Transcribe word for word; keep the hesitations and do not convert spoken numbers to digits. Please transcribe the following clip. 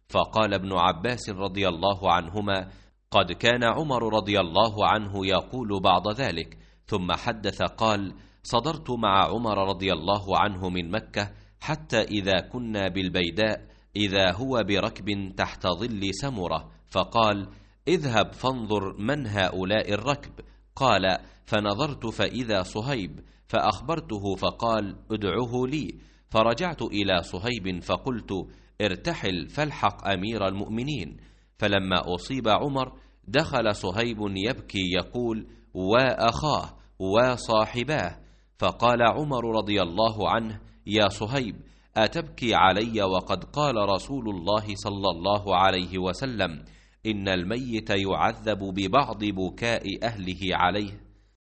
فقال ابن عباس رضي الله عنهما: قد كان عمر رضي الله عنه يقول بعض ذلك. ثم حدث قال: صدرت مع عمر رضي الله عنه من مكة حتى إذا كنا بالبيداء إذا هو بركب تحت ظل سمرة، فقال: اذهب فانظر من هؤلاء الركب. قال: فنظرت فإذا صهيب، فأخبرته فقال: ادعه لي. فرجعت إلى صهيب فقلت: ارتحل فالحق أمير المؤمنين. فلما أصيب عمر دخل صهيب يبكي يقول: وأخاه وصاحباه. فقال عمر رضي الله عنه: يا صهيب، أتبكي علي وقد قال رسول الله صلى الله عليه وسلم: إن الميت يعذب ببعض بكاء أهله عليه.